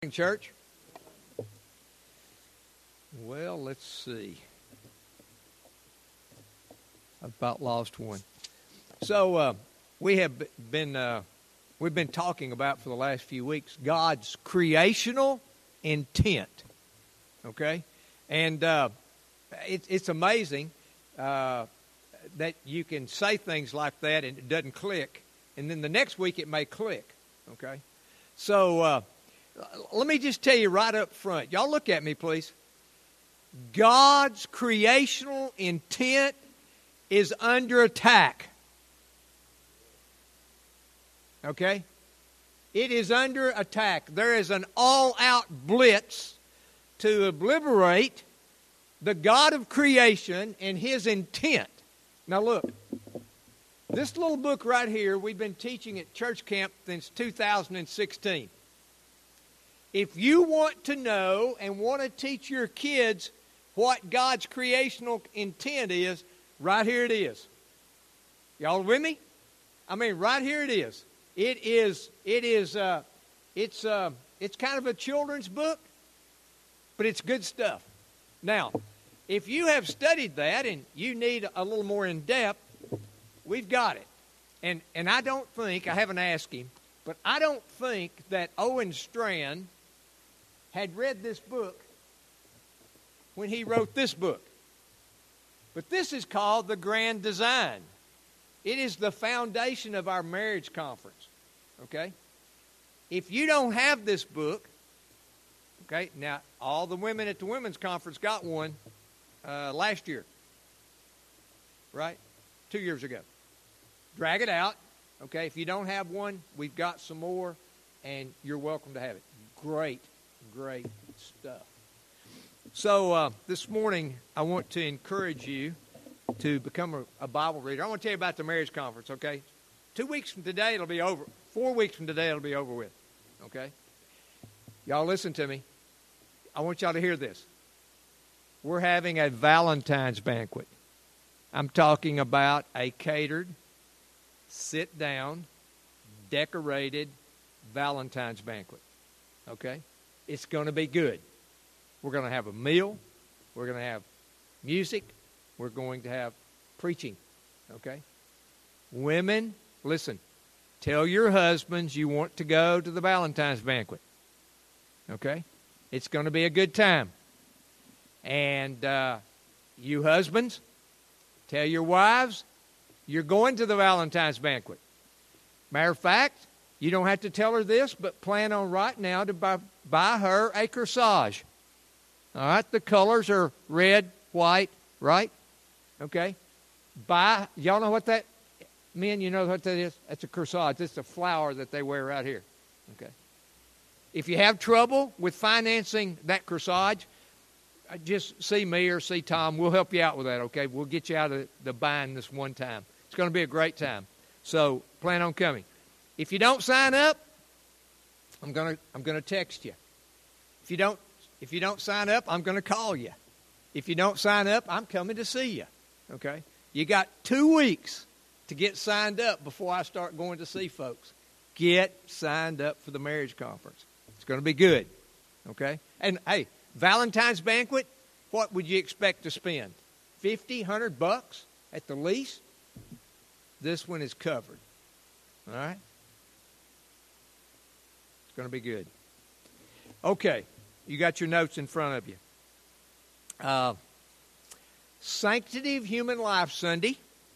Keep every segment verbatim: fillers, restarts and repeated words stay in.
Church. Well, let's see. I've about lost one. So uh, we have been uh, we've been talking about for the last few weeks God's creational intent. Okay, and uh, it, it's amazing uh, that you can say things like that and it doesn't click, and then the next week it may click. Okay, so. Uh, Let me just tell you right up front. Y'all look at me, please. God's creational intent is under attack. Okay? It is under attack. There is an all-out blitz to obliterate the God of creation and His intent. Now look, this little book right here, we've been teaching at church camp since two thousand sixteen. If you want to know and want to teach your kids what God's creational intent is, right here it is. Y'all with me? I mean, right here it is. It is. It is. Uh, it's. Uh, it's kind of a children's book, but it's good stuff. Now, if you have studied that and you need a little more in depth, we've got it. And and I don't think I haven't asked him, but I don't think that Owen Strachan had read this book when he wrote this book. But this is called The Grand Design. It is the foundation of our marriage conference. Okay? If you don't have this book, okay, now all the women at the women's conference got one uh, last year. Right? Two years ago. Drag it out. Okay, if you don't have one, we've got some more, and you're welcome to have it. Great. Great stuff. So uh, this morning, I want to encourage you to become a, a Bible reader. I want to tell you about the marriage conference, okay? Two weeks from today, it'll be over. Four weeks from today, it'll be over with, okay? Y'all listen to me. I want y'all to hear this. We're having a Valentine's banquet. I'm talking about a catered, sit-down, decorated Valentine's banquet, okay? It's going to be good. We're going to have a meal. We're going to have music. We're going to have preaching. Okay? Women, listen. Tell your husbands you want to go to the Valentine's banquet. Okay? It's going to be a good time. And uh, you husbands, tell your wives you're going to the Valentine's banquet. Matter of fact, you don't have to tell her this, but plan on right now to buy, buy her a corsage. All right? The colors are red, white, right? Okay? Buy, y'all know what that, men, you know what that is? That's a corsage. It's a flower that they wear right here. Okay? If you have trouble with financing that corsage, just see me or see Tom. We'll help you out with that, okay? We'll get you out of the bind this one time. It's going to be a great time. So plan on coming. If you don't sign up, I'm gonna I'm gonna text you. If you don't if you don't sign up, I'm gonna call you. If you don't sign up, I'm coming to see you. Okay? You got two weeks to get signed up before I start going to see folks. Get signed up for the marriage conference. It's gonna be good. Okay? And hey, Valentine's banquet, what would you expect to spend? Fifty, hundred bucks at the least? This one is covered. All right? It's going to be good. Okay, you got your notes in front of you. Uh, Sanctity of Human Life Sunday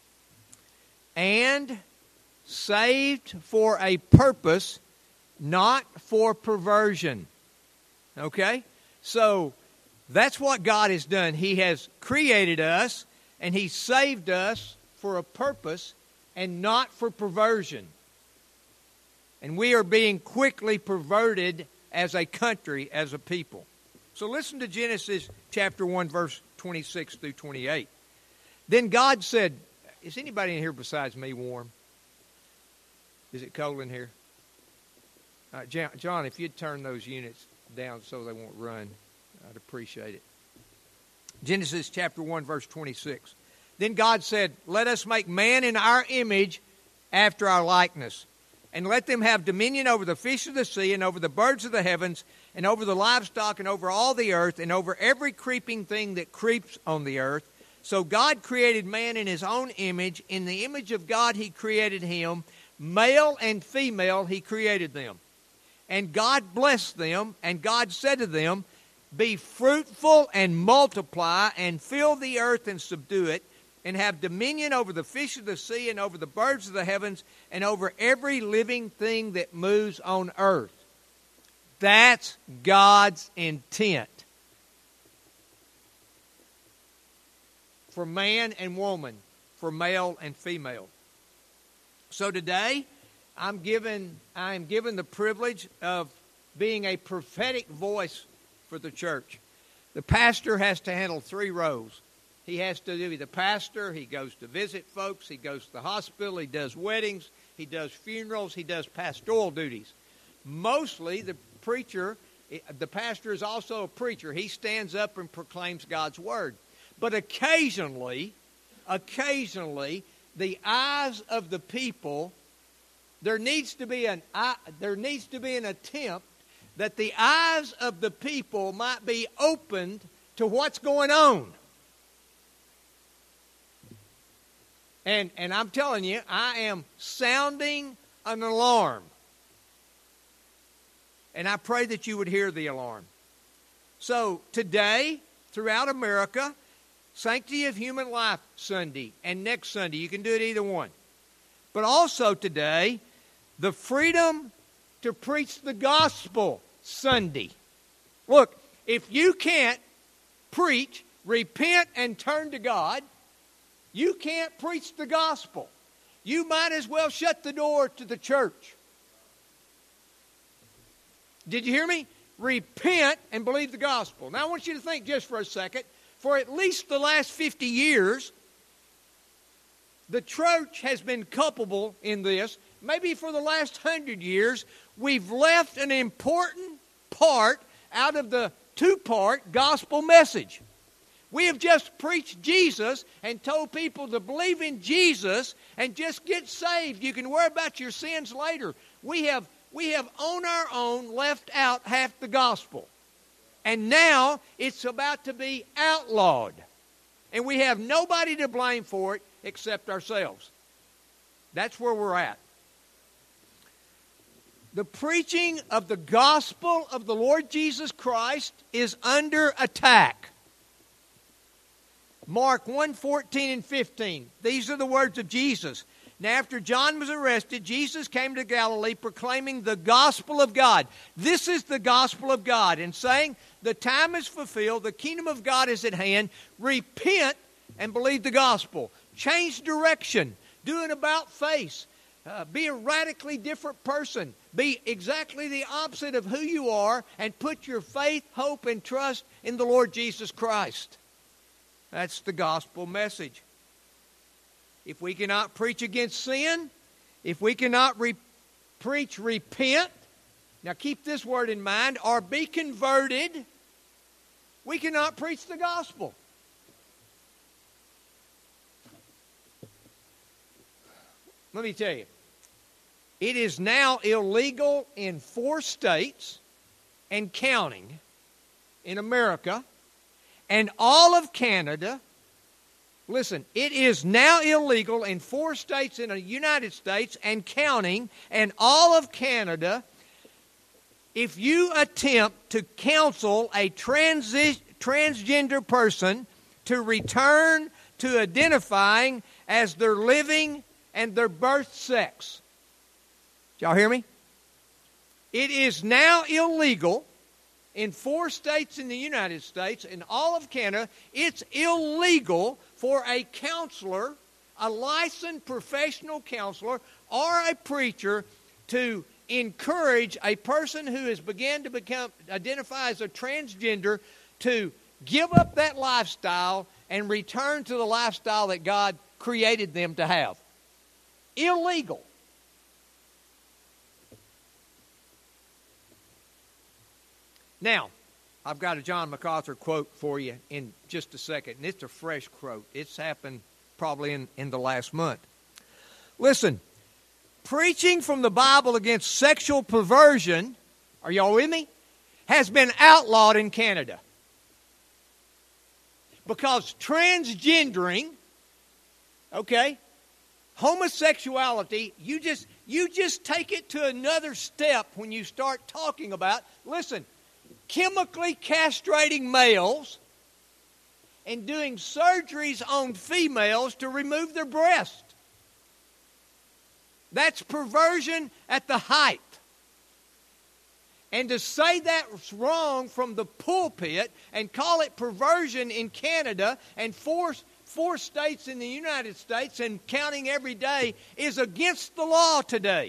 and saved for a purpose, not for perversion. Okay? So that's what God has done. He has created us and He saved us for a purpose and not for perversion. And we are being quickly perverted as a country, as a people. So listen to Genesis chapter one, verse twenty-six through twenty-eight. Then God said, is anybody in here besides me warm? Is it cold in here? Uh, John, if you'd turn those units down so they won't run, I'd appreciate it. Genesis chapter one, verse twenty-six. Then God said, let us make man in our image after our likeness, and let them have dominion over the fish of the sea and over the birds of the heavens and over the livestock, and over all the earth, and over every creeping thing that creeps on the earth. So God created man in his own image. In the image of God he created him. Male and female he created them. And God blessed them, and God said to them, be fruitful and multiply, and fill the earth and subdue it, and have dominion over the fish of the sea, and over the birds of the heavens, and over every living thing that moves on earth. That's God's intent for man and woman, for male and female. So today, I'm given, I am given the privilege of being a prophetic voice for the church. The pastor has to handle three roles. He has to be the pastor. He goes to visit folks. He goes to the hospital. He does weddings. He does funerals. He does pastoral duties. Mostly the preacher, the pastor is also a preacher. He stands up and proclaims God's word. But occasionally, occasionally, the eyes of the people, there needs to be an there needs to be an attempt that the eyes of the people might be opened to what's going on. And and I'm telling you, I am sounding an alarm. And I pray that you would hear the alarm. So today, throughout America, Sanctity of Human Life Sunday and next Sunday, you can do it either one. But also today, the Freedom to Preach the Gospel Sunday. Look, if you can't preach, repent, and turn to God, you can't preach the gospel. You might as well shut the door to the church. Did you hear me? Repent and believe the gospel. Now I want you to think just for a second. For at least the last fifty years, the church has been culpable in this. Maybe for the last hundred years, we've left an important part out of the two-part gospel message. We have just preached Jesus and told people to believe in Jesus and just get saved. You can worry about your sins later. We have we have on our own left out half the gospel. And now it's about to be outlawed. And we have nobody to blame for it except ourselves. That's where we're at. The preaching of the gospel of the Lord Jesus Christ is under attack. Mark one, fourteen and fifteen. These are the words of Jesus. Now after John was arrested, Jesus came to Galilee proclaiming the gospel of God. This is the gospel of God, and saying, the time is fulfilled, the kingdom of God is at hand. Repent and believe the gospel. Change direction. Do an about face. Uh, be a radically different person. Be exactly the opposite of who you are, and put your faith, hope, and trust in the Lord Jesus Christ. That's the gospel message. If we cannot preach against sin, if we cannot re- preach repent, now keep this word in mind, or be converted, we cannot preach the gospel. Let me tell you, it is now illegal in four states and counting in America, and all of Canada. Listen, it is now illegal in four states in the United States and counting, and all of Canada, if you attempt to counsel a transi- transgender person to return to identifying as their living and their birth sex. Did y'all hear me? It is now illegal in four states in the United States and all of Canada. It's illegal for a counselor, a licensed professional counselor, or a preacher to encourage a person who has begun to become identify as a transgender to give up that lifestyle and return to the lifestyle that God created them to have. Illegal. Now, I've got a John MacArthur quote for you in just a second, and it's a fresh quote. It's happened probably in, in the last month. Listen, preaching from the Bible against sexual perversion, are y'all with me, has been outlawed in Canada. Because transgendering, okay, homosexuality, you just you just take it to another step when you start talking about, listen, chemically castrating males and doing surgeries on females to remove their breast. That's perversion at the height. And to say that's wrong from the pulpit and call it perversion in Canada and four, four states in the United States and counting every day is against the law today.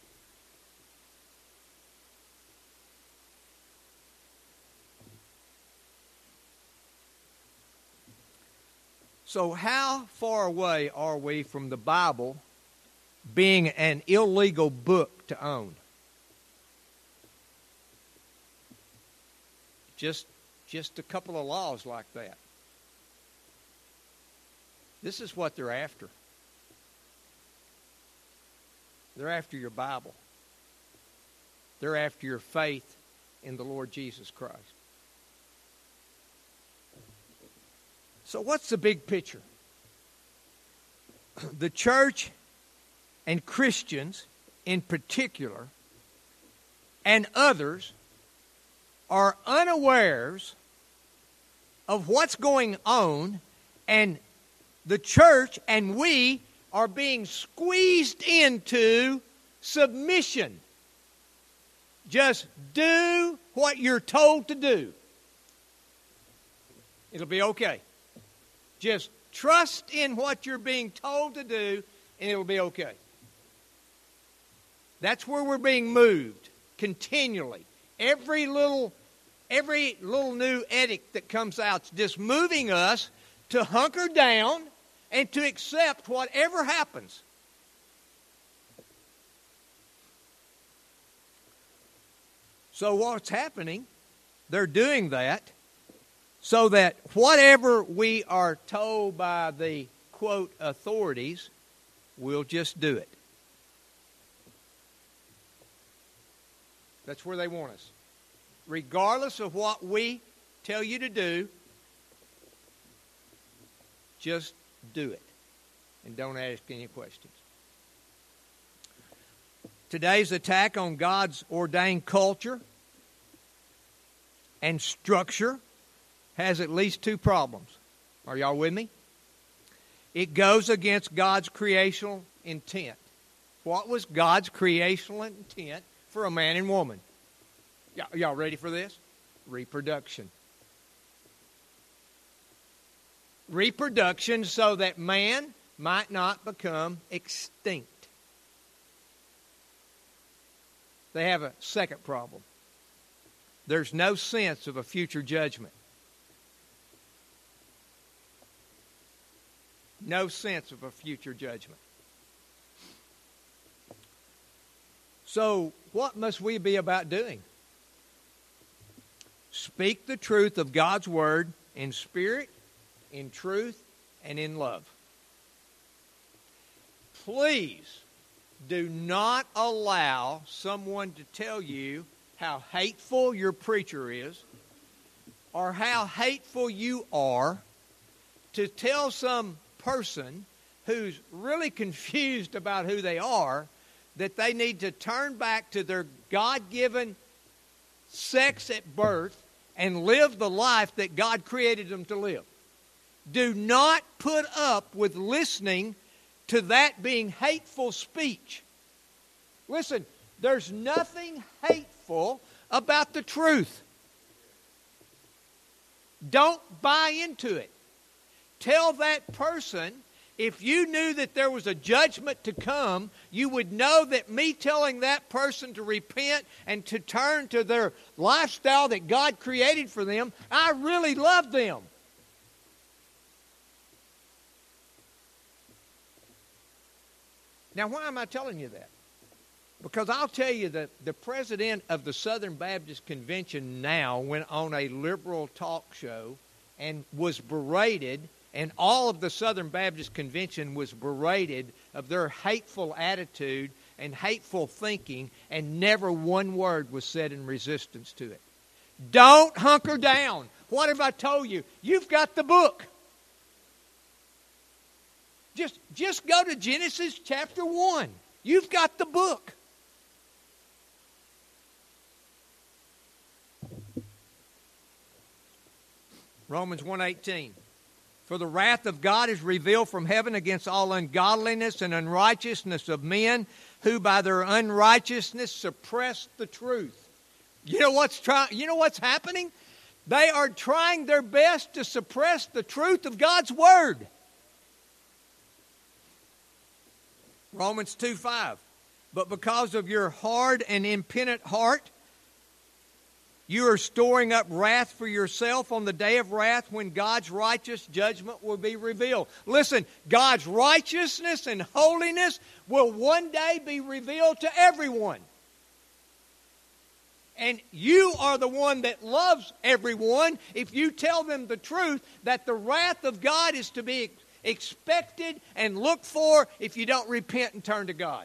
So how far away are we from the Bible being an illegal book to own? Just, just a couple of laws like that. This is what they're after. They're after your Bible. They're after your faith in the Lord Jesus Christ. So what's the big picture? The church and Christians in particular and others are unawares of what's going on, and the church and we are being squeezed into submission. Just do what you're told to do. It'll be okay. Just trust in what you're being told to do, and it'll be okay. That's where we're being moved continually. Every little Every little new edict that comes out is just moving us to hunker down and to accept whatever happens. So what's happening, they're doing that so that whatever we are told by the, quote, authorities, we'll just do it. That's where they want us. Regardless of what we tell you to do, just do it. And don't ask any questions. Today's attack on God's ordained culture and structure has at least two problems. Are y'all with me? It goes against God's creational intent. What was God's creational intent for a man and woman? Y'all ready for this? Reproduction. Reproduction so that man might not become extinct. They have a second problem. There's no sense of a future judgment. No sense of a future judgment. So, what must we be about doing? Speak the truth of God's Word in spirit, in truth, and in love. Please do not allow someone to tell you how hateful your preacher is or how hateful you are, to tell some person who's really confused about who they are that they need to turn back to their God-given sex at birth and live the life that God created them to live. Do not put up with listening to that being hateful speech. Listen, there's nothing hateful about the truth. Don't buy into it. Tell that person, if you knew that there was a judgment to come, you would know that me telling that person to repent and to turn to their lifestyle that God created for them, I really love them. Now, why am I telling you that? Because I'll tell you that the president of the Southern Baptist Convention now went on a liberal talk show and was berated, and all of the Southern Baptist Convention was berated of their hateful attitude and hateful thinking, and never one word was said in resistance to it. Don't hunker down. What have I told you? You've got the book. Just, just go to Genesis chapter one. You've got the book. Romans one eighteen. For the wrath of God is revealed from heaven against all ungodliness and unrighteousness of men who by their unrighteousness suppress the truth. You know what's try- you know what's happening? They are trying their best to suppress the truth of God's Word. Romans two five. But because of your hard and impenitent heart, you are storing up wrath for yourself on the day of wrath when God's righteous judgment will be revealed. Listen, God's righteousness and holiness will one day be revealed to everyone. And you are the one that loves everyone if you tell them the truth that the wrath of God is to be expected and looked for if you don't repent and turn to God.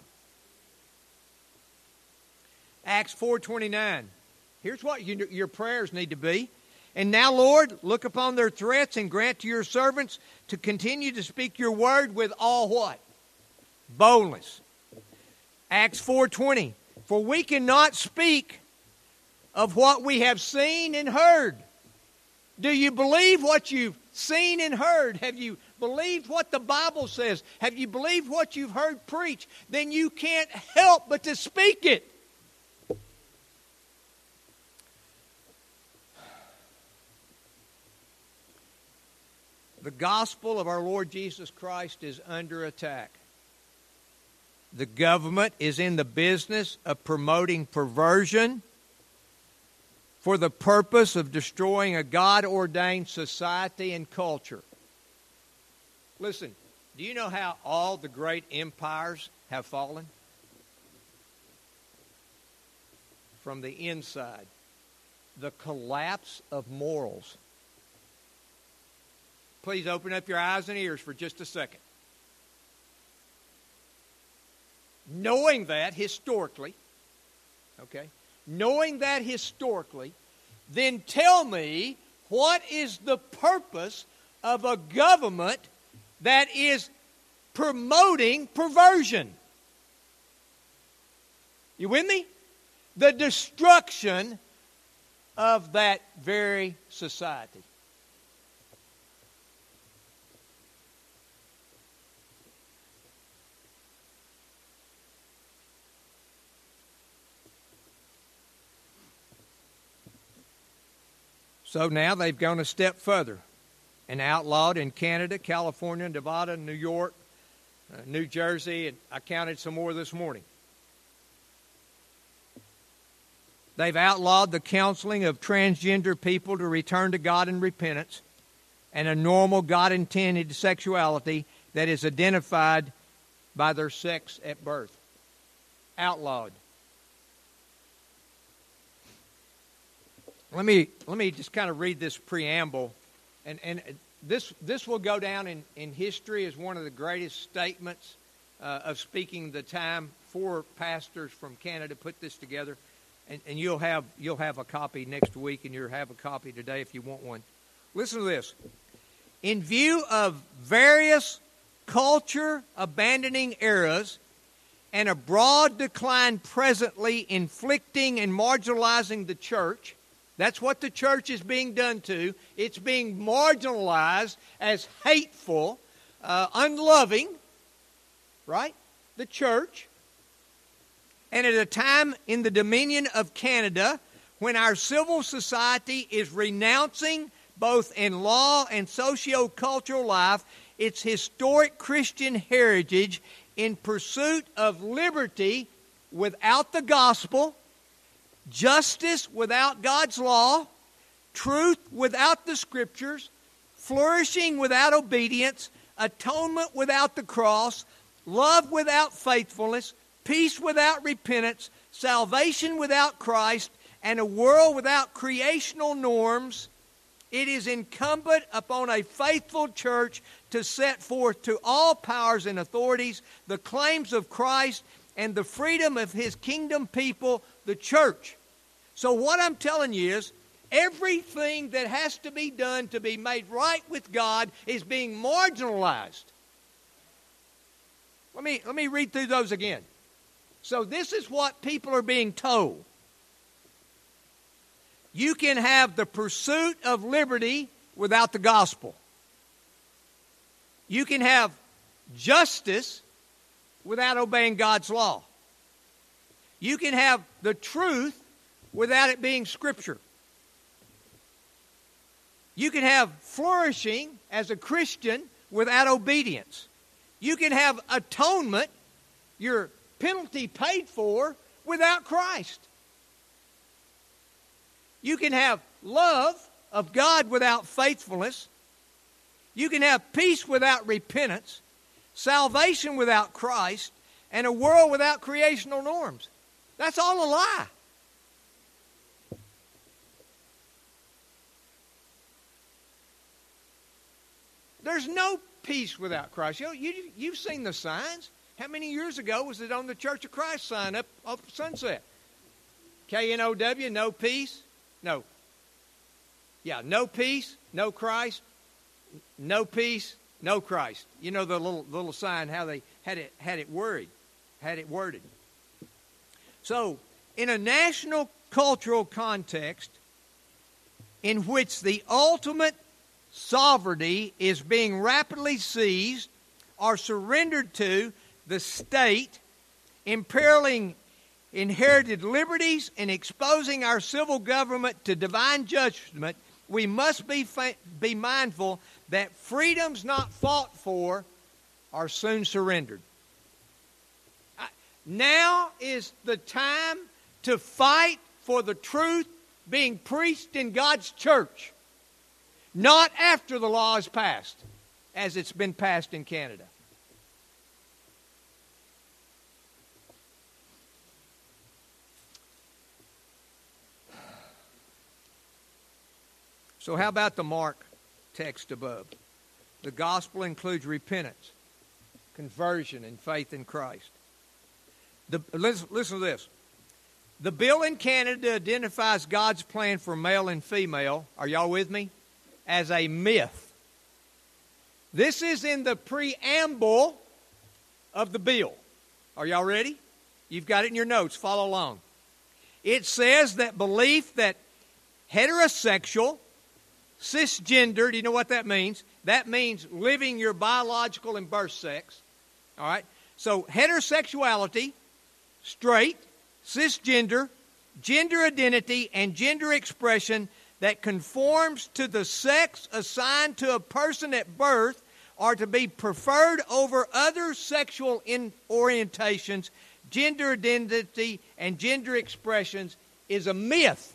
Acts four twenty-nine. Here's what you, your prayers need to be. And now, Lord, look upon their threats and grant to your servants to continue to speak your word with all what? Boldness. Acts four twenty. For we cannot speak of what we have seen and heard. Do you believe what you've seen and heard? Have you believed what the Bible says? Have you believed what you've heard preached? Then you can't help but to speak it. The gospel of our Lord Jesus Christ is under attack. The government is in the business of promoting perversion for the purpose of destroying a God-ordained society and culture. Listen, do you know how all the great empires have fallen? From the inside. The collapse of morals. Please open up your eyes and ears for just a second. Knowing that historically, okay, knowing that historically, then tell me what is the purpose of a government that is promoting perversion? You with me? The destruction of that very society. So now they've gone a step further and outlawed in Canada, California, Nevada, New York, uh, New Jersey, and I counted some more this morning. They've outlawed the counseling of transgender people to return to God in repentance and a normal God-intended sexuality that is identified by their sex at birth. Outlawed. Let me let me just kind of read this preamble, and, and this this will go down in, in history as one of the greatest statements uh, of speaking the time. Four pastors from Canada put this together, and, and you'll have you'll have a copy next week, and you'll have a copy today if you want one. Listen to this. In view of various culture-abandoning eras and a broad decline presently inflicting and marginalizing the church. That's what the church is being done to. It's being marginalized as hateful, uh, unloving, right? The church. And at a time in the dominion of Canada when our civil society is renouncing, both in law and socio-cultural life, its historic Christian heritage in pursuit of liberty without the gospel, justice without God's law, truth without the Scriptures, flourishing without obedience, atonement without the cross, love without faithfulness, peace without repentance, salvation without Christ, and a world without creational norms, it is incumbent upon a faithful church to set forth to all powers and authorities the claims of Christ and the freedom of His kingdom people, the church. So what I'm telling you is, everything that has to be done to be made right with God is being marginalized. Let me, let me read through those again. So this is what people are being told. You can have the pursuit of liberty without the gospel. You can have justice without obeying God's law. You can have the truth without it being Scripture. You can have flourishing as a Christian without obedience. You can have atonement, your penalty paid for, without Christ. You can have love of God without faithfulness. You can have peace without repentance, salvation without Christ, and a world without creational norms. That's all a lie. There's no peace without Christ. You know, you, you've seen the signs. How many years ago was it on the Church of Christ sign up, up Sunset? K N O W, no peace? No. Yeah, no peace, no Christ, no peace, no Christ. You know the little little sign, how they had it had it worded, had it worded. So, in a national cultural context in which the ultimate sovereignty is being rapidly seized or surrendered to the state, imperiling inherited liberties and exposing our civil government to divine judgment, we must be fa- be mindful that freedoms not fought for are soon surrendered. Now is the time to fight for the truth being preached in God's church, not after the law is passed, as it's been passed in Canada. So how about the Mark text above? The gospel includes repentance, conversion, and faith in Christ. The, listen, listen to this. The bill in Canada identifies God's plan for male and female, are y'all with me, as a myth. This is in the preamble of the bill. Are y'all ready? You've got it in your notes. Follow along. It says that belief that heterosexual, cisgender, do you know what that means? That means living your biological and birth sex. All right? So heterosexuality, straight, cisgender, gender identity, and gender expression that conforms to the sex assigned to a person at birth are to be preferred over other sexual in orientations, gender identity, and gender expressions is a myth.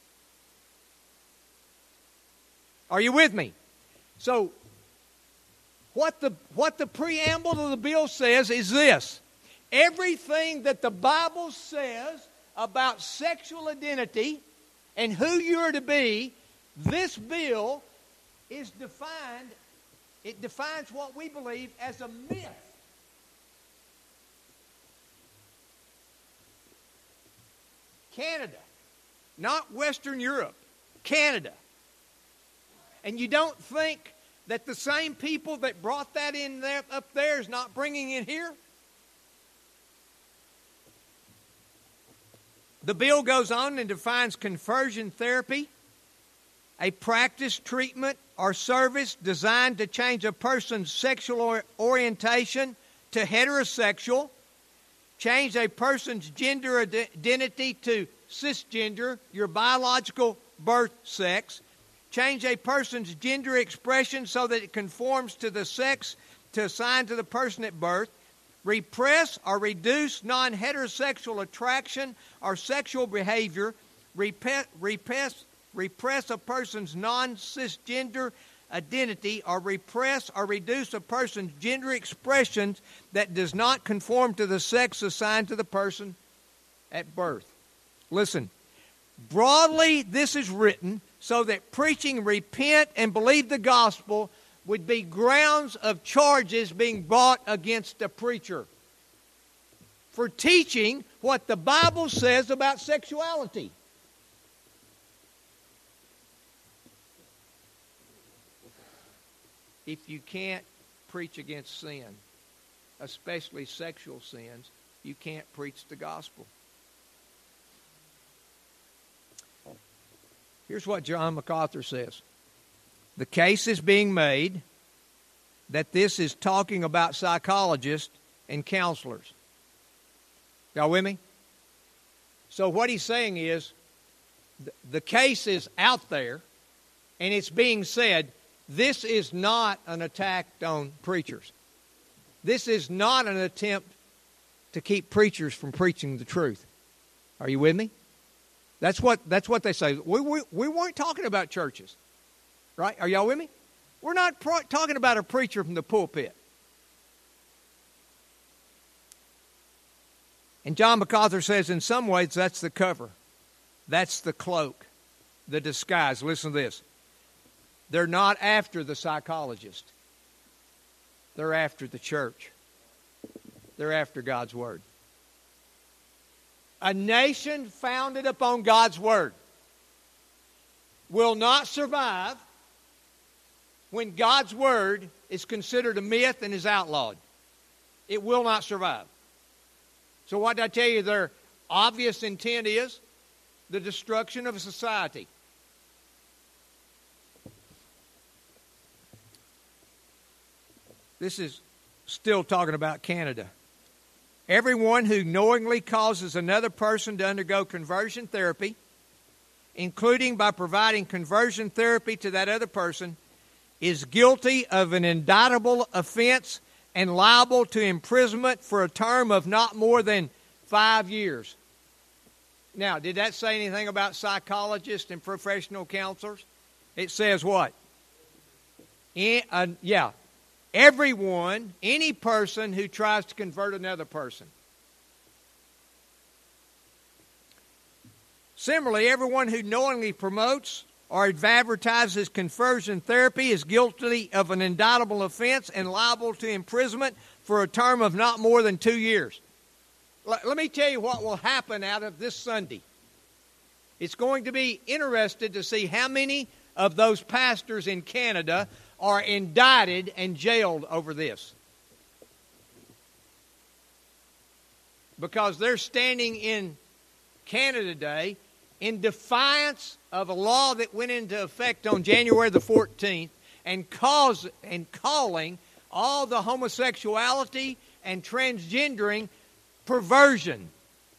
Are you with me? So, what the, what the preamble of the bill says is this. Everything that the Bible says about sexual identity and who you're to be, this bill is defined, it defines what we believe as a myth. Canada, not Western Europe, Canada. And you don't think that the same people that brought that in there up there is not bringing it here? The bill goes on and defines conversion therapy, a practice, treatment, or service designed to change a person's sexual or orientation to heterosexual, change a person's gender identity to cisgender, your biological birth sex, change a person's gender expression so that it conforms to the sex to assigned to the person at birth, repress or reduce non-heterosexual attraction or sexual behavior, repress, repress, repress a person's non-cisgender identity, or repress or reduce a person's gender expressions that does not conform to the sex assigned to the person at birth. Listen, broadly this is written so that preaching repent and believe the gospel would be grounds of charges being brought against a preacher for teaching what the Bible says about sexuality. if you can't preach against sin, especially sexual sins, you can't preach the gospel. Here's what John MacArthur says. The case is being made that this is talking about psychologists and counselors. Y'all with me? So what he's saying is, the case is out there, and it's being said, this is not an attack on preachers. This is not an attempt to keep preachers from preaching the truth. Are you with me? That's what that's what they say. We, we, we weren't talking about churches. Right? Are y'all with me? We're not pro- talking about a preacher from the pulpit. And John MacArthur says in some ways that's the cover. That's the cloak, the disguise. Listen to this. They're not after the psychologist. They're after the church. They're after God's Word. A nation founded upon God's Word will not survive when God's Word is considered a myth and is outlawed. It will not survive. So what did I tell you their obvious intent is? The destruction of a society. This is still talking about Canada. Everyone who knowingly causes another person to undergo conversion therapy, including by providing conversion therapy to that other person, is guilty of an indictable offense and liable to imprisonment for a term of not more than five years. Now, did that say anything about psychologists and professional counselors? It says what? In, uh, yeah. Everyone, any person who tries to convert another person. Similarly, everyone who knowingly promotes or advertises conversion therapy is guilty of an indictable offense and liable to imprisonment for a term of not more than two years. Let, let me tell you what will happen out of this Sunday. It's going to be interesting to see how many of those pastors in Canada are indicted and jailed over this. Because they're standing in Canada today in defiance of a law that went into effect on January the fourteenth and cause and calling all the homosexuality and transgendering perversion.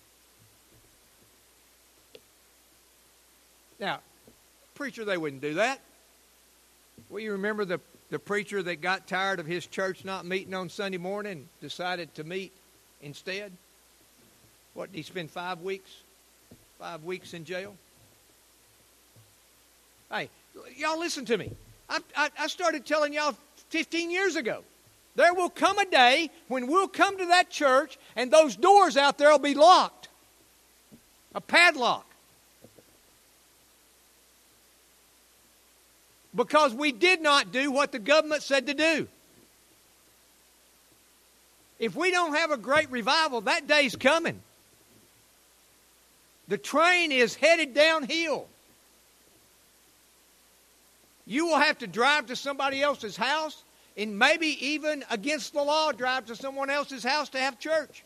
Now, preacher, they wouldn't do that. Well, you remember the, the preacher that got tired of his church not meeting on Sunday morning and decided to meet instead? What, did he spend five weeks? Five weeks in jail? Hey, y'all listen to me. I, I, I started telling y'all fifteen years ago. There will come a day when we'll come to that church and those doors out there will be locked. A padlock. Because we did not do what the government said to do. If we don't have a great revival, that day's coming. The train is headed downhill. You will have to drive to somebody else's house and maybe even against the law drive to someone else's house to have church.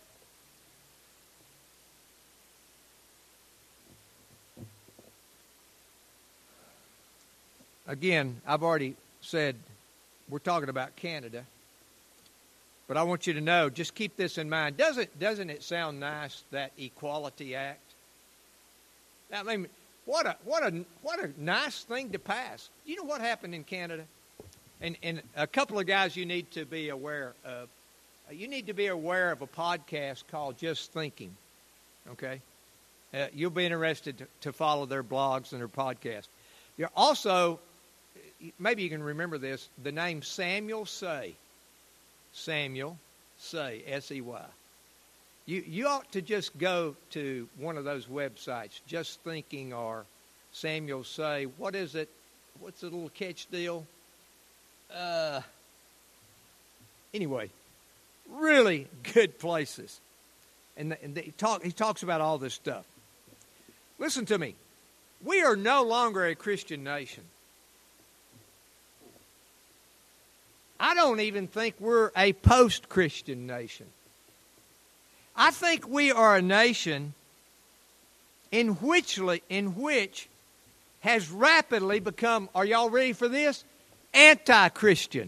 Again, I've already said we're talking about Canada. But I want you to know, just keep this in mind. Doesn't, doesn't it sound nice, that Equality Act? I mean, what a what a what a nice thing to pass. You know what happened in Canada? And and a couple of guys you need to be aware of. You need to be aware of a podcast called Just Thinking. Okay? Uh, you'll be interested to, to follow their blogs and their podcasts. You're also, maybe you can remember this, the name Samuel Say. Samuel Say, S E Y. You you ought to just go to one of those websites, Just Thinking or Samuel Say. What is it? What's the little catch deal? Uh, anyway, really good places. And, and they talk, he talks about all this stuff. Listen to me. We are no longer a Christian nation. I don't even think we're a post-Christian nation. I think we are a nation in which, in which has rapidly become, are y'all ready for this? Anti-Christian.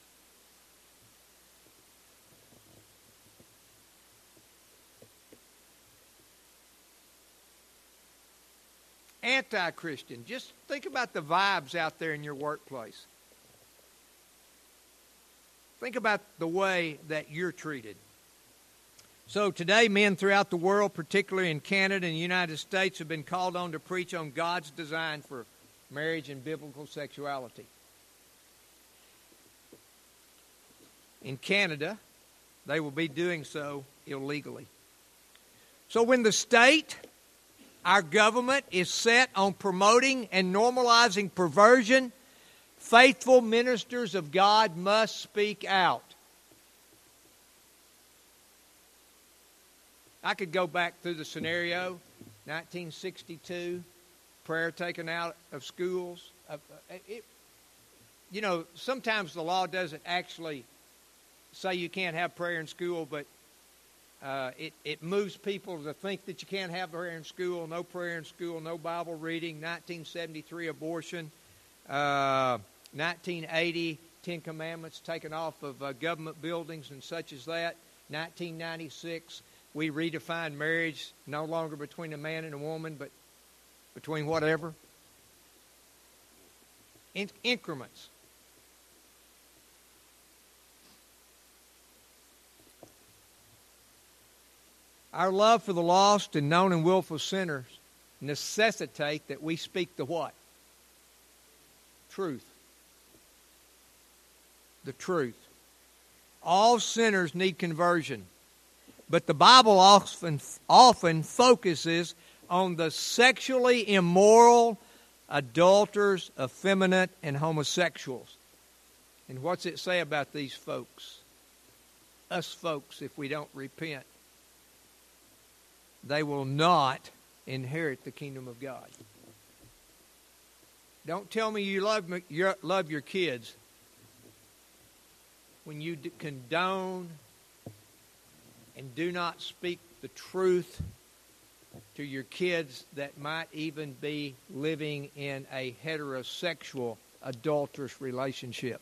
Anti-Christian. Just think about the vibes out there in your workplace. Think about the way that you're treated. So today, men throughout the world, particularly in Canada and the United States, have been called on to preach on God's design for marriage and biblical sexuality. In Canada, they will be doing so illegally. So when the state, our government, is set on promoting and normalizing perversion, faithful ministers of God must speak out. I could go back through the scenario, nineteen sixty-two, prayer taken out of schools. Uh, it, you know, sometimes the law doesn't actually say you can't have prayer in school, but uh, it, it moves people to think that you can't have prayer in school, no prayer in school, no Bible reading. nineteen seventy-three, abortion. Uh, nineteen eighty, Ten Commandments taken off of uh, government buildings and such as that. nineteen ninety-six, we redefined marriage no longer between a man and a woman, but between whatever. In- increments. Our love for the lost and known and willful sinners necessitate that we speak the what? Truth. The truth. All sinners need conversion. But the Bible often, often focuses on the sexually immoral, adulterers, effeminate, and homosexuals. And what's it say about these folks? Us folks, if we don't repent, they will not inherit the kingdom of God. Don't tell me you love, your, love your kids when you condone and do not speak the truth to your kids that might even be living in a heterosexual, adulterous relationship.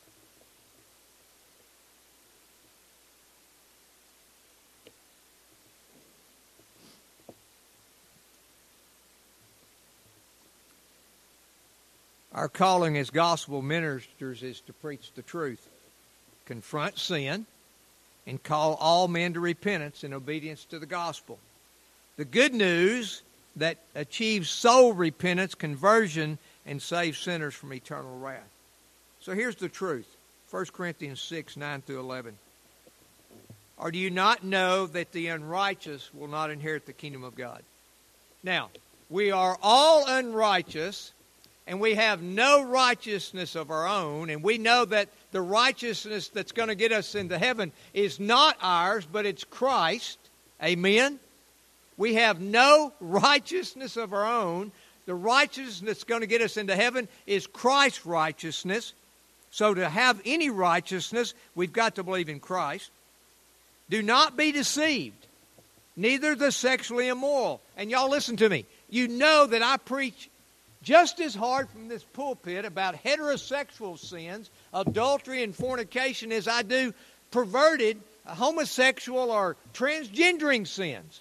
Our calling as gospel ministers is to preach the truth, confront sin, and call all men to repentance and obedience to the gospel. The good news that achieves soul repentance, conversion, and saves sinners from eternal wrath. So here's the truth. First Corinthians six, nine through eleven. Or do you not know that the unrighteous will not inherit the kingdom of God? Now, we are all unrighteous, and we have no righteousness of our own, and we know that the righteousness that's going to get us into heaven is not ours, but it's Christ. Amen? We have no righteousness of our own. The righteousness that's going to get us into heaven is Christ's righteousness. So to have any righteousness, we've got to believe in Christ. Do not be deceived, neither the sexually immoral. And y'all listen to me. You know that I preach just as hard from this pulpit about heterosexual sins, adultery and fornication, as I do perverted, homosexual or transgendering sins.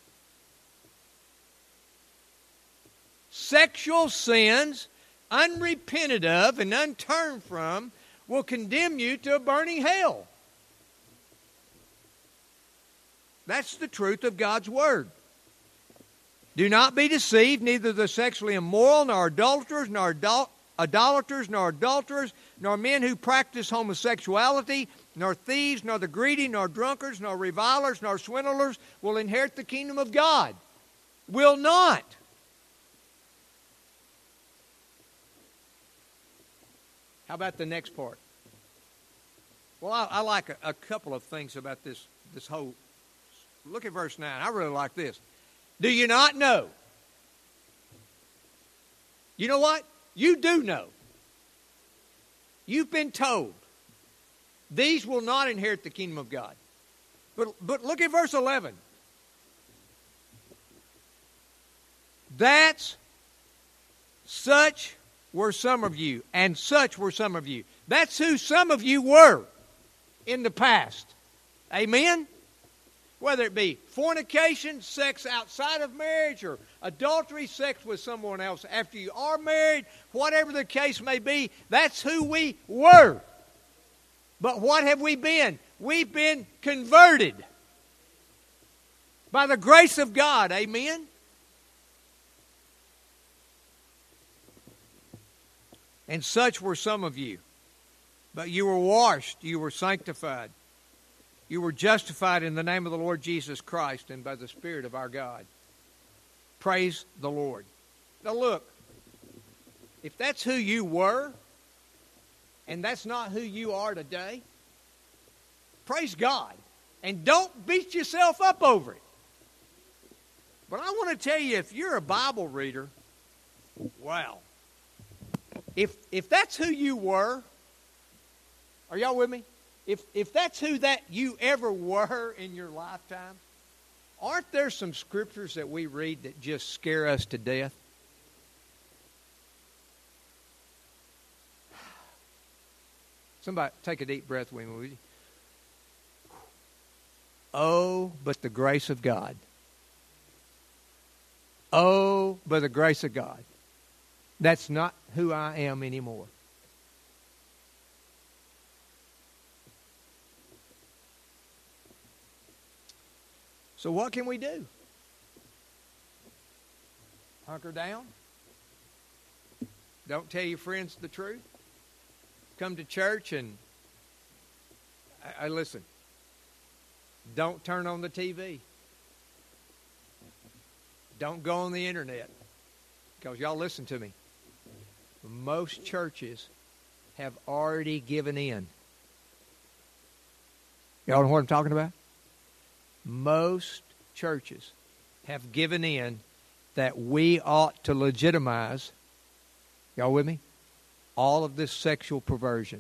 Sexual sins, unrepented of and unturned from, will condemn you to a burning hell. That's the truth of God's Word. Do not be deceived, neither the sexually immoral, nor adulterers, nor adul- idolaters, nor adulterers, nor men who practice homosexuality, nor thieves, nor the greedy, nor drunkards, nor revilers, nor swindlers will inherit the kingdom of God. Will not. How about the next part? Well, I, I like a, a couple of things about this, this whole... Look at verse nine. I really like this. Do you not know? You know what? You do know. You've been told. These will not inherit the kingdom of God. But, but look at verse eleven. That's such were some of you, and such were some of you. That's who some of you were in the past. Amen? Whether it be fornication, sex outside of marriage, or adultery, sex with someone else after you are married, whatever the case may be, that's who we were. But what have we been? We've been converted by the grace of God. Amen? And such were some of you. But you were washed, you were sanctified, you were justified in the name of the Lord Jesus Christ and by the Spirit of our God. Praise the Lord. Now look, if that's who you were, and that's not who you are today, praise God. And don't beat yourself up over it. But I want to tell you, if you're a Bible reader, wow. If if that's who you were, are y'all with me? If if that's who that you ever were in your lifetime, aren't there some scriptures that we read that just scare us to death? Somebody take a deep breath with me, will you? Oh, but the grace of God. Oh, but the grace of God. That's not who I am anymore. So what can we do? Hunker down? Don't tell your friends the truth? Come to church and, I, I listen, don't turn on the T V. Don't go on the internet. Because y'all listen to me. Most churches have already given in. Y'all know what I'm talking about? Most churches have given in that we ought to legitimize, y'all with me, all of this sexual perversion.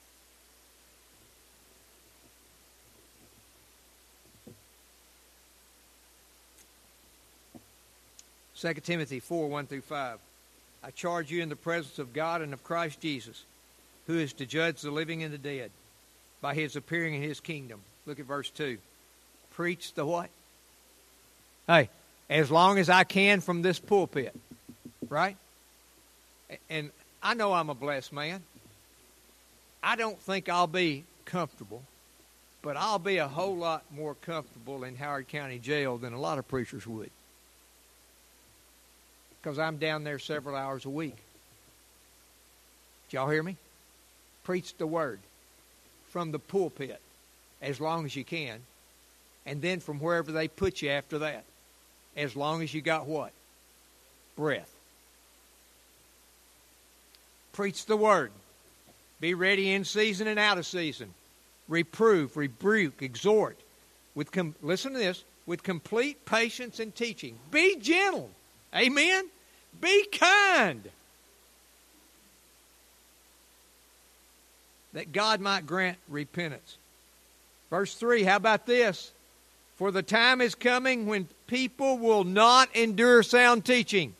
Second Timothy four, one through five. I charge you in the presence of God and of Christ Jesus, who is to judge the living and the dead, by his appearing in his kingdom. Look at verse two. Preach the what? Hey, as long as I can from this pulpit. Right? And I know I'm a blessed man. I don't think I'll be comfortable, but I'll be a whole lot more comfortable in Howard County Jail than a lot of preachers would. Because I'm down there several hours a week. Did y'all hear me? Preach the word from the pulpit as long as you can. And then from wherever they put you after that. As long as you got what? Breath. Preach the word. Be ready in season and out of season. Reprove, rebuke, exhort. With com- listen to this. With complete patience and teaching. Be gentle. Amen? Be kind. That God might grant repentance. Verse three, how about this? For the time is coming when people will not endure sound teaching.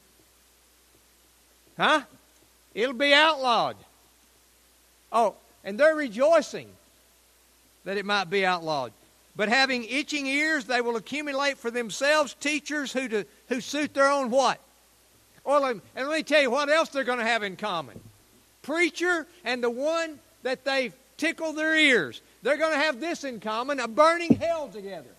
Huh? It'll be outlawed. Oh, and they're rejoicing that it might be outlawed. But having itching ears, they will accumulate for themselves teachers who to, who suit their own what? Well, and let me tell you what else they're going to have in common. Preacher and the one that they've tickled their ears. They're going to have this in common, a burning hell together.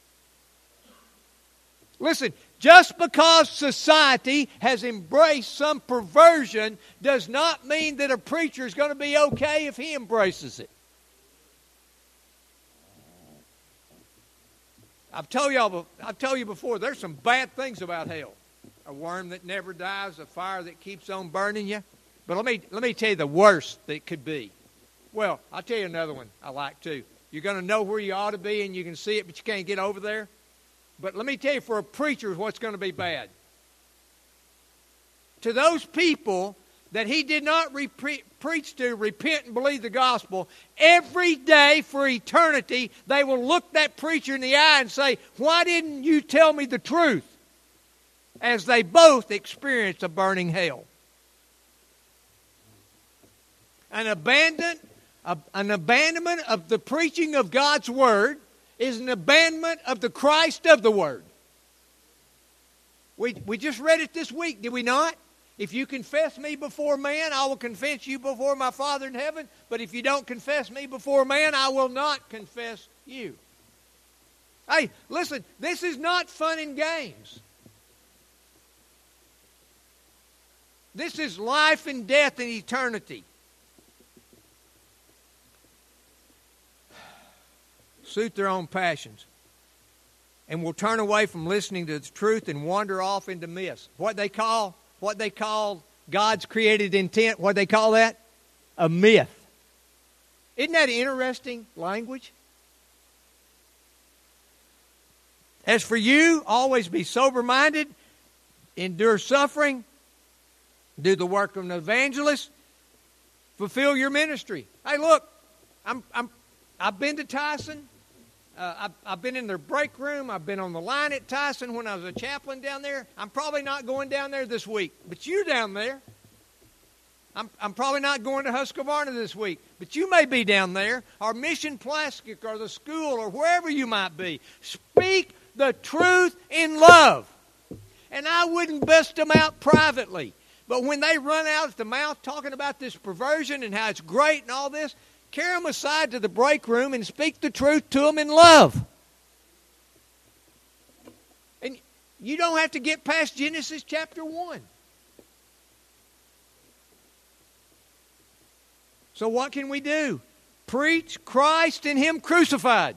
Listen, just because society has embraced some perversion does not mean that a preacher is going to be okay if he embraces it. I've told y'all, I've told you before, there's some bad things about hell. A worm that never dies, a fire that keeps on burning you. But let me let me tell you the worst that could be. Well, I'll tell you another one I like too. You're going to know where you ought to be and you can see it, but you can't get over there. But let me tell you, for a preacher, what's going to be bad. To those people that he did not re- pre- preach to repent and believe the gospel, every day for eternity, they will look that preacher in the eye and say, why didn't you tell me the truth? As they both experience a burning hell. An abandon, a, an abandonment of the preaching of God's Word is an abandonment of the Christ of the Word. We, we just read it this week, did we not? If you confess me before man, I will confess you before my Father in heaven. But if you don't confess me before man, I will not confess you. Hey, listen, this is not fun and games. This is life and death and eternity. Suit their own passions. And will turn away from listening to the truth and wander off into myths. What they call, what they call God's created intent, what they call that? A myth. Isn't that interesting language? As for you, always be sober-minded, endure suffering, do the work of an evangelist, fulfill your ministry. Hey, look, I'm, I'm, I've been to Tyson. Uh, I've, I've been in their break room. I've been on the line at Tyson when I was a chaplain down there. I'm probably not going down there this week, but you're down there. I'm, I'm probably not going to Husqvarna this week, but you may be down there, or Mission Plastic, or the school, or wherever you might be. Speak the truth in love. And I wouldn't bust them out privately. But when they run out at the mouth talking about this perversion and how it's great and all this, carry them aside to the break room and speak the truth to them in love. And you don't have to get past Genesis chapter one. So what can we do? Preach Christ and Him crucified.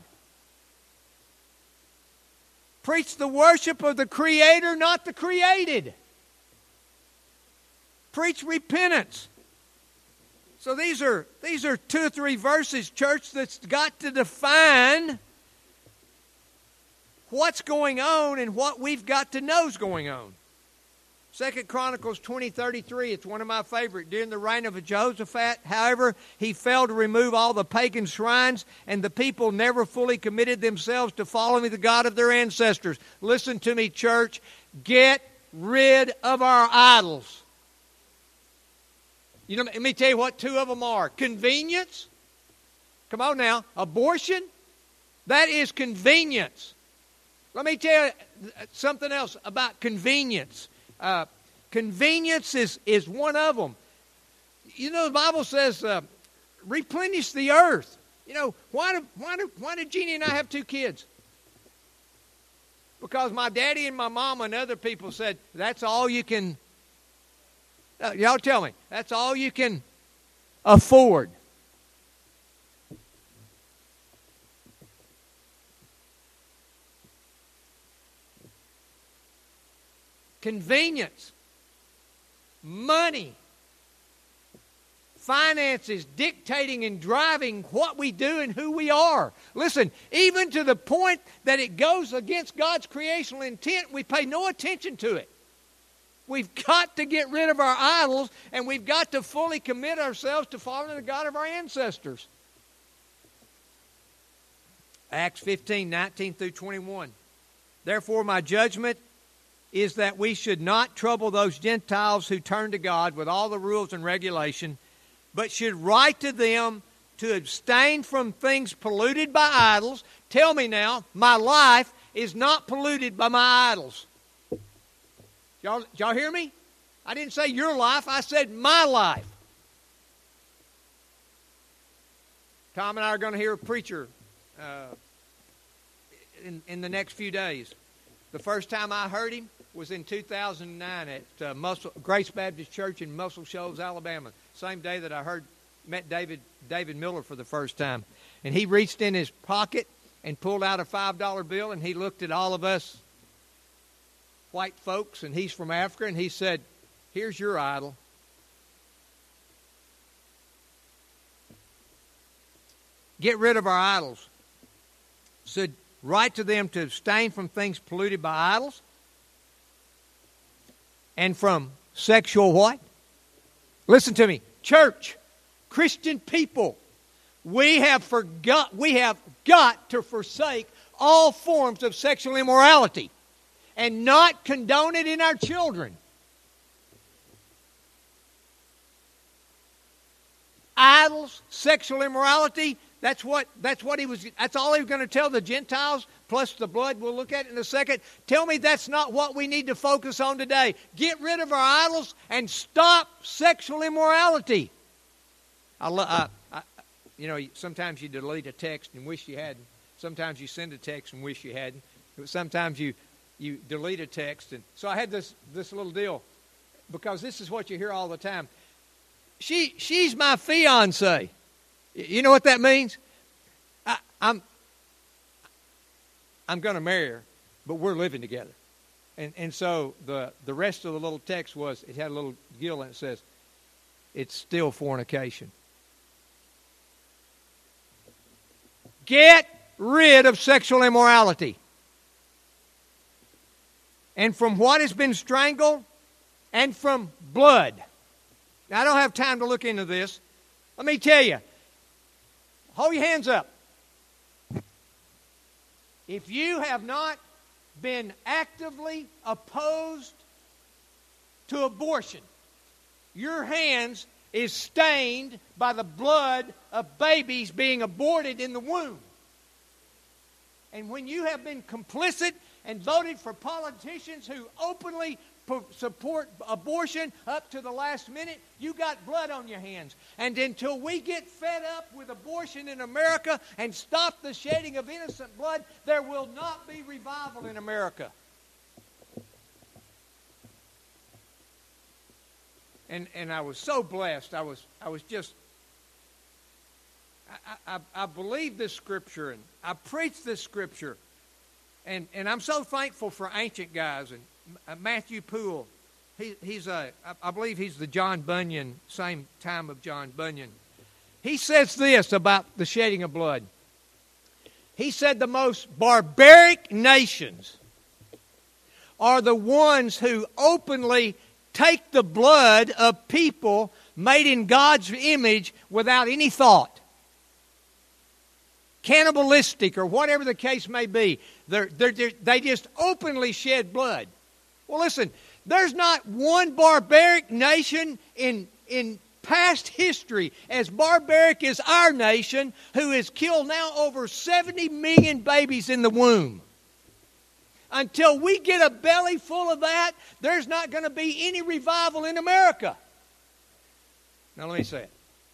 Preach the worship of the Creator, not the created. Preach repentance. So these are these are two or three verses, church, that's got to define what's going on and what we've got to know is going on. Second Chronicles twenty thirty-three, it's one of my favorite. During the reign of Jehoshaphat, however, he failed to remove all the pagan shrines, and the people never fully committed themselves to following the God of their ancestors. Listen to me, church. Get rid of our idols. You know, let me tell you what two of them are. Convenience. Come on now. Abortion. That is convenience. Let me tell you something else about convenience. Uh, convenience is, is one of them. You know, the Bible says, uh, replenish the earth. You know, why do, why, do, why did Jeannie and I have two kids? Because my daddy and my mama and other people said, that's all you can... Uh, y'all tell me, that's all you can afford. Convenience, money, finances dictating and driving what we do and who we are. Listen, even to the point that it goes against God's creational intent, we pay no attention to it. We've got to get rid of our idols, and we've got to fully commit ourselves to following the God of our ancestors. Acts fifteen, nineteen through twenty-one. Therefore, my judgment is that we should not trouble those Gentiles who turn to God with all the rules and regulation, but should write to them to abstain from things polluted by idols. Tell me now, my life is not polluted by my idols. Y'all, y'all hear me? I didn't say your life. I said my life. Tom and I are going to hear a preacher uh, in, in the next few days. The first time I heard him was in two thousand nine at uh, Muscle, Grace Baptist Church in Muscle Shoals, Alabama. Same day that I heard met David David Miller for the first time. And he reached in his pocket and pulled out a five dollar bill, and he looked at all of us white folks, and he's from Africa, and he said, here's your idol. Get rid of our idols. Said, write to them to abstain from things polluted by idols and from sexual what? Listen to me. Church, Christian people, we have forgot, we have got to forsake all forms of sexual immorality and not condone it in our children. Idols, sexual immorality, that's what that's what he was that's all he was going to tell the Gentiles, plus the blood we'll look at in a second. Tell me that's not what we need to focus on today. Get rid of our idols and stop sexual immorality. I, I, I you know, sometimes you delete a text and wish you hadn't. Sometimes you send a text and wish you hadn't. Sometimes you you delete a text, and so I had this this little deal, because this is what you hear all the time. She she's my fiance. You know what that means? I, I'm I'm going to marry her, but we're living together. And and so the the rest of the little text was, it had a little gill and it says, it's still fornication. Get rid of sexual immorality. And from what has been strangled, and from blood. Now, I don't have time to look into this. Let me tell you. Hold your hands up. If you have not been actively opposed to abortion, your hands is stained by the blood of babies being aborted in the womb. And when you have been complicit and voted for politicians who openly support abortion up to the last minute, you got blood on your hands. And until we get fed up with abortion in America and stop the shedding of innocent blood, there will not be revival in America. And and I was so blessed. I was I was just I, I, I believe this scripture, and I preach this scripture, and and I'm so thankful for ancient guys. And Uh, Matthew Poole, he, he's a, I believe he's the John Bunyan, same time of John Bunyan. He says this about the shedding of blood. He said the most barbaric nations are the ones who openly take the blood of people made in God's image without any thought. Cannibalistic or whatever the case may be. They're, they're, they're, they just openly shed blood. Well, listen, there's not one barbaric nation in, in past history as barbaric as our nation, who has killed now over seventy million babies in the womb. Until we get a belly full of that, there's not going to be any revival in America. Now, let me say it.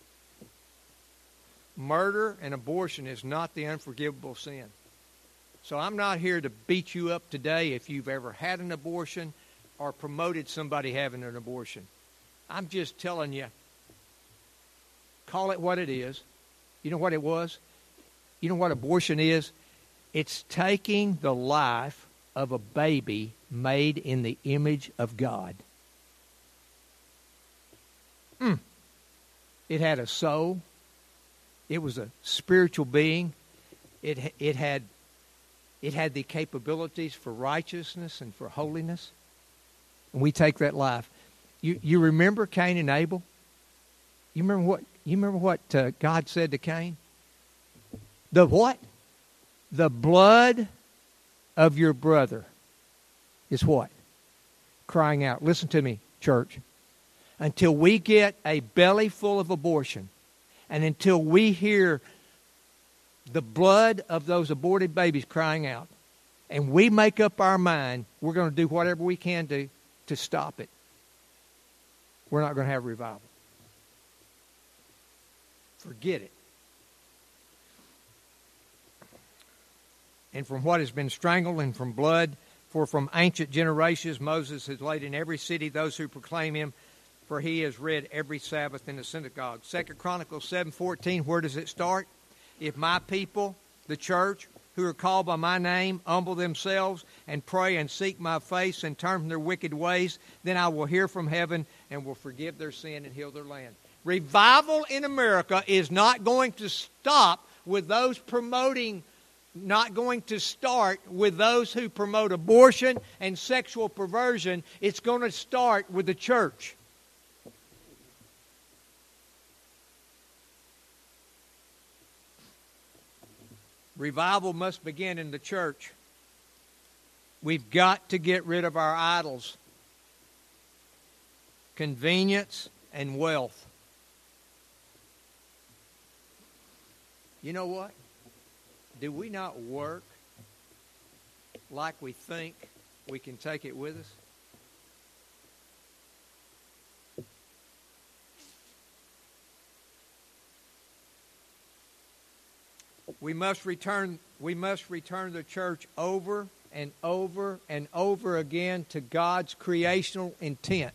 Murder and abortion is not the unforgivable sin. So I'm not here to beat you up today if you've ever had an abortion or promoted somebody having an abortion. I'm just telling you, call it what it is. You know what it was? You know what abortion is? It's taking the life of a baby made in the image of God. Mm. It had a soul. It was a spiritual being. It it had it had the capabilities for righteousness and for holiness. And we take that life. You you remember Cain and Abel? You remember what you remember what uh, God said to Cain? The what? The blood of your brother is what? Crying out. Listen to me, church. Until we get a belly full of abortion, and until we hear the blood of those aborted babies crying out, and we make up our mind, we're going to do whatever we can do to stop it, we're not going to have revival. Forget it. And from what has been strangled and from blood, for from ancient generations Moses has laid in every city those who proclaim him, for he has read every Sabbath in the synagogue. Second Chronicles seven fourteen, where does it start? If my people, the church, who are called by my name, humble themselves and pray and seek my face and turn from their wicked ways, then I will hear from heaven and will forgive their sin and heal their land. Revival in America is not going to stop with those promoting, not going to start with those who promote abortion and sexual perversion. It's going to start with the church. Revival must begin in the church. We've got to get rid of our idols, convenience and wealth. You know what? Do we not work like we think we can take it with us? We must return we must return the church over and over and over again to God's creational intent.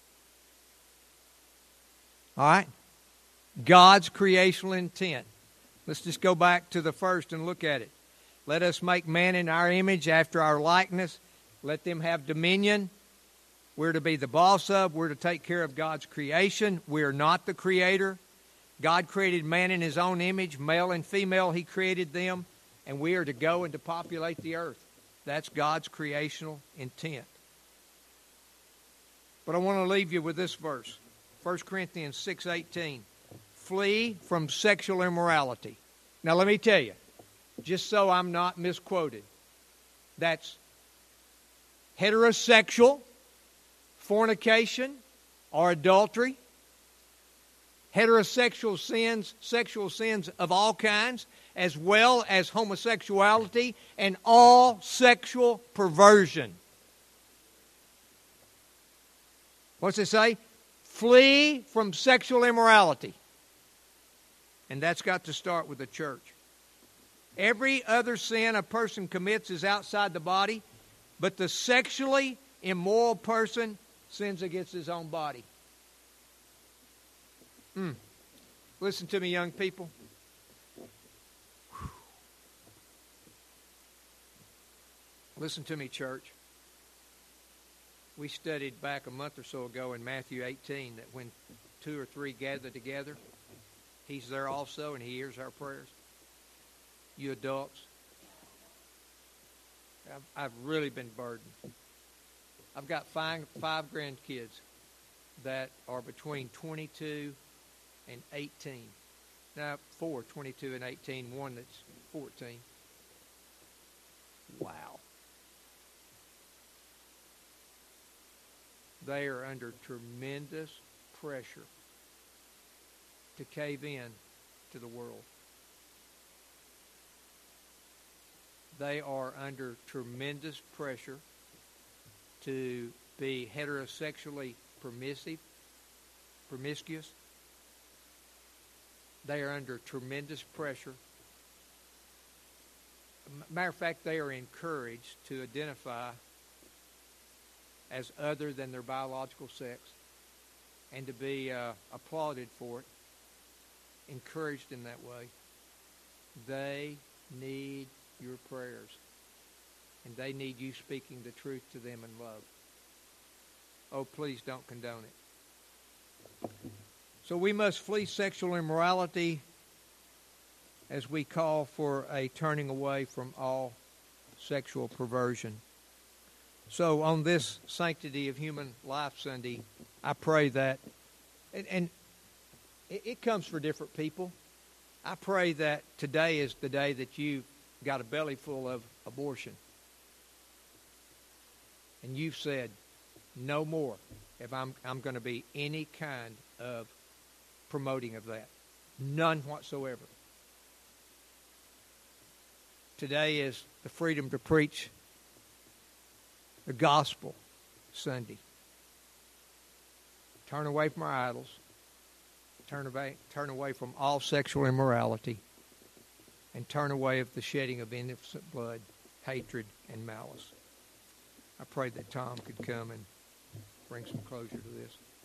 All right? God's creational intent. Let's just go back to the first and look at it. Let us make man in our image after our likeness. Let them have dominion. We're to be the boss of. We're to take care of God's creation. We are not the creator. God created man in his own image. Male and female, he created them. And we are to go and to populate the earth. That's God's creational intent. But I want to leave you with this verse. First Corinthians six eighteen. Flee from sexual immorality. Now let me tell you, just so I'm not misquoted, that's heterosexual, fornication, or adultery, heterosexual sins, sexual sins of all kinds, as well as homosexuality and all sexual perversion. What's it say? Flee from sexual immorality. And that's got to start with the church. Every other sin a person commits is outside the body, but the sexually immoral person sins against his own body. Mm. Listen to me, young people. Whew. Listen to me, church. We studied back a month or so ago in Matthew eighteen that when two or three gather together, he's there also and he hears our prayers. You adults, I've, I've really been burdened. I've got five, five grandkids that are between twenty-two and eighteen. Now, four, twenty-two and eighteen, one that's fourteen. Wow. They are under tremendous pressure to cave in to the world. They are under tremendous pressure to be heterosexually permissive, promiscuous. They are under tremendous pressure. Matter of fact, they are encouraged to identify as other than their biological sex and to be uh, applauded for it, encouraged in that way. They need your prayers, and they need you speaking the truth to them in love. Oh, please don't condone it. So we must flee sexual immorality as we call for a turning away from all sexual perversion. So on this Sanctity of Human Life Sunday, I pray that, and, and it, it comes for different people. I pray that today is the day that you've got a belly full of abortion. And you've said, no more if I'm, I'm going to be any kind of promoting of that. None whatsoever. Today is the freedom to preach the gospel Sunday. Turn away from our idols. Turn away, turn away from all sexual immorality. And turn away of the shedding of innocent blood, hatred, and malice. I pray that Tom could come and bring some closure to this.